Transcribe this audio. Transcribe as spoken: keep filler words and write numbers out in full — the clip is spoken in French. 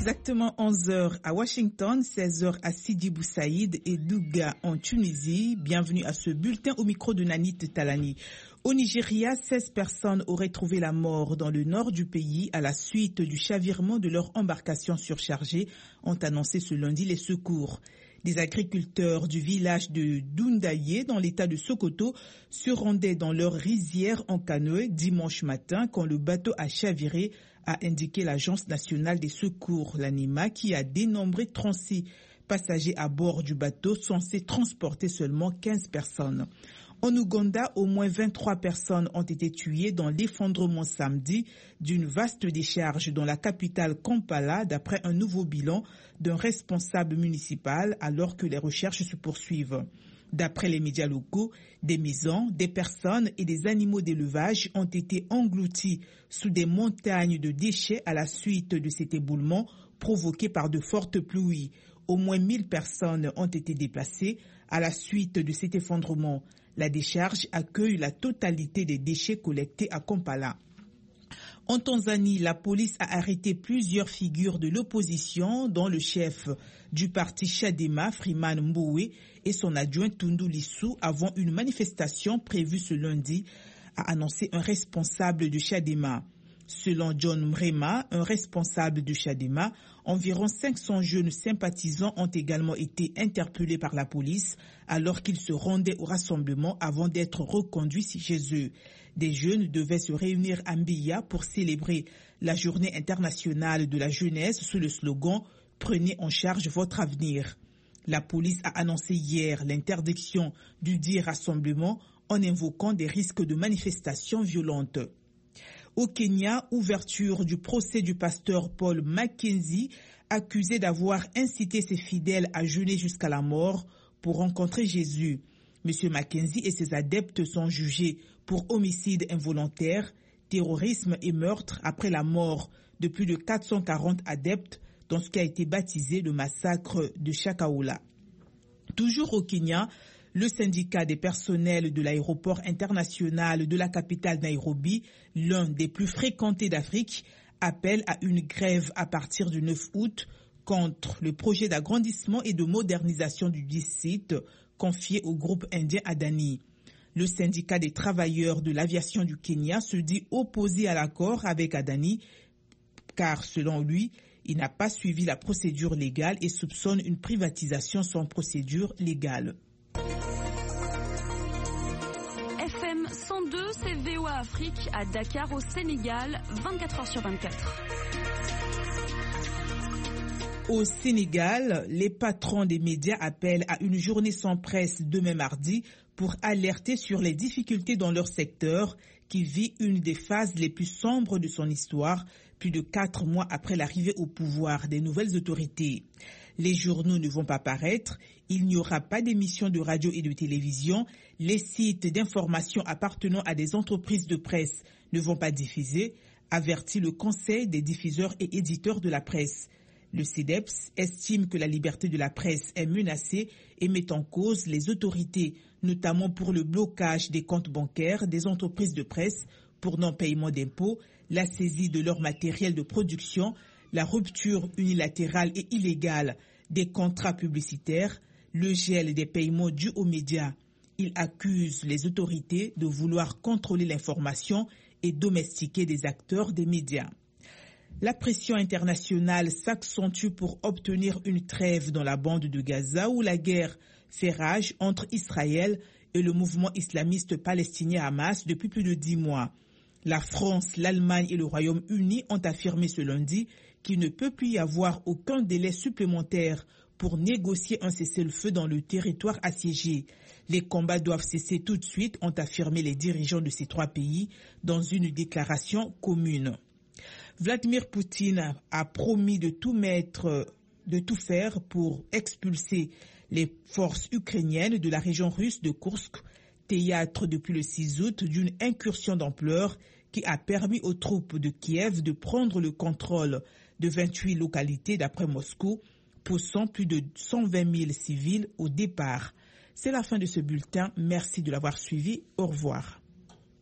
Exactement onze heures à Washington, seize heures à Sidi Bou Saïd et Douga en Tunisie. Bienvenue à ce bulletin au micro de Nanit Talani. Au Nigeria, seize personnes auraient trouvé la mort dans le nord du pays à la suite du chavirement de leur embarcation surchargée, ont annoncé ce lundi les secours. Des agriculteurs du village de Doundaye, dans l'état de Sokoto, se rendaient dans leur rizière en canoë dimanche matin quand le bateau a chaviré, a indiqué l'Agence nationale des secours, l'ANIMA, qui a dénombré trente-six passagers à bord du bateau censé transporter seulement quinze personnes. En Ouganda, au moins vingt-trois personnes ont été tuées dans l'effondrement samedi d'une vaste décharge dans la capitale Kampala, d'après un nouveau bilan d'un responsable municipal, alors que les recherches se poursuivent. D'après les médias locaux, des maisons, des personnes et des animaux d'élevage ont été engloutis sous des montagnes de déchets à la suite de cet éboulement provoqué par de fortes pluies. Au moins mille personnes ont été déplacées à la suite de cet effondrement. La décharge accueille la totalité des déchets collectés à Kampala. En Tanzanie, la police a arrêté plusieurs figures de l'opposition, dont le chef du parti Chadema, Freeman Mbowe, et son adjoint Tundu Lissu, avant une manifestation prévue ce lundi, a annoncé un responsable de Chadema. Selon John Mrema, un responsable de Chadema, environ cinq cents jeunes sympathisants ont également été interpellés par la police alors qu'ils se rendaient au rassemblement avant d'être reconduits chez eux. Des jeunes devaient se réunir à Mbiya pour célébrer la journée internationale de la jeunesse sous le slogan « Prenez en charge votre avenir ». La police a annoncé hier l'interdiction du dit rassemblement en invoquant des risques de manifestations violentes. Au Kenya, ouverture du procès du pasteur Paul Mackenzie, accusé d'avoir incité ses fidèles à jeûner jusqu'à la mort pour rencontrer Jésus. M. Mackenzie et ses adeptes sont jugés pour homicide involontaire, terrorisme et meurtre après la mort de plus de quatre cent quarante adeptes dans ce qui a été baptisé le massacre de Shakahola. Toujours au Kenya, le syndicat des personnels de l'aéroport international de la capitale Nairobi, l'un des plus fréquentés d'Afrique, appelle à une grève à partir du neuf août contre le projet d'agrandissement et de modernisation du site confié au groupe indien Adani. Le syndicat des travailleurs de l'aviation du Kenya se dit opposé à l'accord avec Adani car, selon lui, il n'a pas suivi la procédure légale et soupçonne une privatisation sans procédure légale. F M cent deux, c'est V O A Afrique à Dakar au Sénégal, vingt-quatre heures sur vingt-quatre. Au Sénégal, les patrons des médias appellent à une journée sans presse demain mardi pour alerter sur les difficultés dans leur secteur qui vit une des phases les plus sombres de son histoire, plus de quatre mois après l'arrivée au pouvoir des nouvelles autorités. Les journaux ne vont pas paraître, il n'y aura pas d'émissions de radio et de télévision, les sites d'information appartenant à des entreprises de presse ne vont pas diffuser, avertit le Conseil des diffuseurs et éditeurs de la presse. Le CEDEPS estime que la liberté de la presse est menacée et met en cause les autorités, notamment pour le blocage des comptes bancaires des entreprises de presse pour non-paiement d'impôts, la saisie de leur matériel de production, la rupture unilatérale et illégale des contrats publicitaires, le gel des paiements dus aux médias. Il accuse les autorités de vouloir contrôler l'information et domestiquer des acteurs des médias. La pression internationale s'accentue pour obtenir une trêve dans la bande de Gaza où la guerre fait rage entre Israël et le mouvement islamiste palestinien Hamas depuis plus de dix mois. La France, l'Allemagne et le Royaume-Uni ont affirmé ce lundi qu'il ne peut plus y avoir aucun délai supplémentaire pour négocier un cessez-le-feu dans le territoire assiégé. Les combats doivent cesser tout de suite, ont affirmé les dirigeants de ces trois pays dans une déclaration commune. Vladimir Poutine a promis de tout mettre, de tout faire pour expulser les forces ukrainiennes de la région russe de Koursk, théâtre depuis le six août d'une incursion d'ampleur qui a permis aux troupes de Kiev de prendre le contrôle de vingt-huit localités d'après Moscou, poussant plus de cent vingt mille civils au départ. C'est la fin de ce bulletin. Merci de l'avoir suivi. Au revoir.